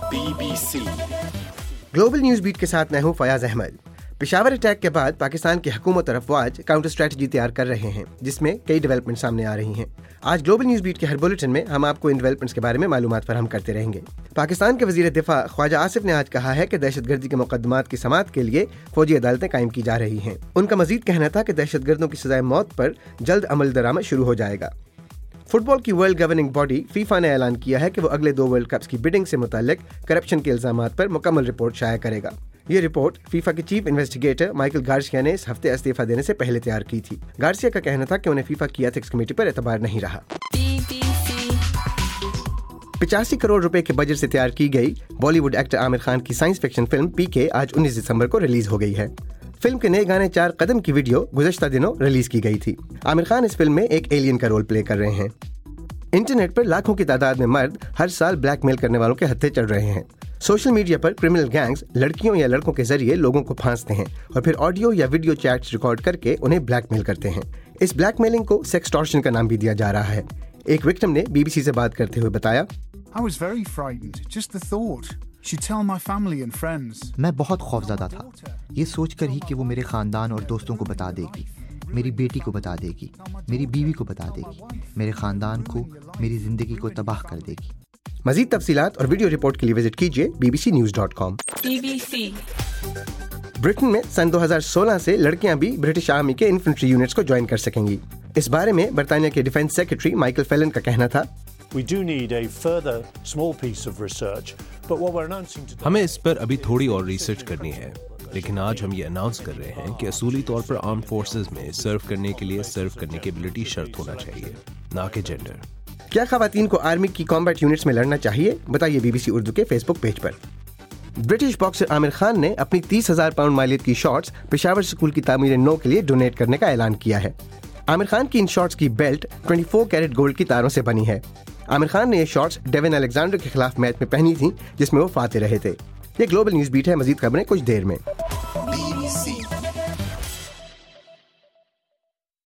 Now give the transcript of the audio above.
BBC global news beat के साथ मैं हूं फयाज अहमद। पेशावर अटैक के बाद पाकिस्तान की हुकूमत और अफवाज काउंटर स्ट्रेटजी तैयार कर रहे हैं, जिसमें कई डेवलपमेंट सामने आ रही हैं। आज ग्लोबल न्यूज़ बीट के हर बुलेटिन में हम आपको इन डेवलपमेंट्स के बारे में मालूमात फराहम करते रहेंगे। पाकिस्तान के वज़ीर दिफा ख्वाजा आसिफ ने आज कहा है कि दहशतगर्दी के मुकदमात की समाअत के लिए फौजी अदालतें कायम की जा रही हैं। उनका मजीद कहना था कि दहशतगर्दों की सजाए मौत पर जल्द अमल दरामद शुरू हो जाएगा। फुटबॉल की वर्ल्ड गवर्निंग बॉडी फीफा ने ऐलान किया है कि वो अगले 2 वर्ल्ड कप्स की बिडिंग से मुताल्लिक करप्शन के इल्जामात पर मुकम्मल रिपोर्ट शाया करेगा। ये रिपोर्ट फीफा के चीफ इन्वेस्टिगेटर माइकल गार्सिया ने इस हफ्ते इस्तीफा देने से पहले तैयार की थी। गार्सिया का कहना था कि उन्हें फीफा की एथिक्स कमेटी पर एतबार नहीं रहा। 85 करोड़ रुपए के बजट से तैयार की गई बॉलीवुड एक्टर आमिर खान की साइंस फिक्शन फिल्म पीके आज 19 दिसंबर को रिलीज हो गई है। फिल्म के नए गाने 4 कदम की वीडियो गुज़श्ता दिनों रिलीज की गई थी। आमिर खान इस फिल्म में एक एलियन का रोल प्ले कर रहे हैं। इंटरनेट पर लाखों की तादाद में मर्द हर साल ब्लैकमेल करने वालों के हत्थे चढ़ रहे हैं। सोशल मीडिया पर क्रिमिनल गैंग्स लड़कियों या लड़कों के जरिए लोगों को फांसते हैं और फिर ऑडियो या वीडियो चैट्स रिकॉर्ड करके उन्हें ब्लैकमेल करते हैं। इस ब्लैकमेलिंग को सेक्सटॉर्शन का नाम भी दिया जा रहा है। एक विक्टिम ने BBC से बात करते हुए बताया, I was very frightened, just the thought. She'd tell my family and friends. मैं बहुत खौफज़दा था, ये सोचकर ही कि वो मेरे खानदान और दोस्तों को बता देगी, मेरी बेटी को बता देगी, मेरी बीवी को बता देगी, मेरे खानदान को, मेरी जिंदगी को तबाह कर देगी। मजीद तफसीलात और वीडियो रिपोर्ट के लिए विजिट कीजिए bbcnews.com। BBC ब्रिटेन में सन 2016 से लड़कियां भी ब्रिटिश आर्मी के इन्फेंट्री यूनिट्स को ज्वाइन कर सकेंगी। इस बारे में बरतानिया के डिफेंस सेक्रेटरी माइकल फेलन का कहना था, We do need a further small piece of research, but what we're announcing today... हमें इस पर अभी थोड़ी और रिसर्च करनी है, लेकिन आज हम ये अनाउंस कर रहे हैं कि असूली तौर पर आर्म फोर्सेस में सर्व करने के लिए सर्व करने की एबिलिटी शर्त होना चाहिए, ना कि जेंडर। क्या खवातीन को आर्मी की कॉम्बैट यूनिट्स में लड़ना चाहिए? बताइए BBC उर्दू के फेसबुक पेज पर। ब्रिटिश बॉक्सर आमिर खान ने अपनी 30,000 पाउंड मालियत की शॉर्ट्स पेशावर स्कूल की तामीर नौ के लिए डोनेट करने का ऐलान किया है। आमिर खान की इन शॉर्ट्स की बेल्ट 24 कैरेट गोल्ड की तारों से बनी है। आमिर खान ने ये शॉर्ट्स डेविन अलेक्जेंडर के खिलाफ मैच में पहनी थी, जिसमें वो फाते रहे थे। ये ग्लोबल न्यूज़ बीट है। मजीद खबरें कुछ देर में।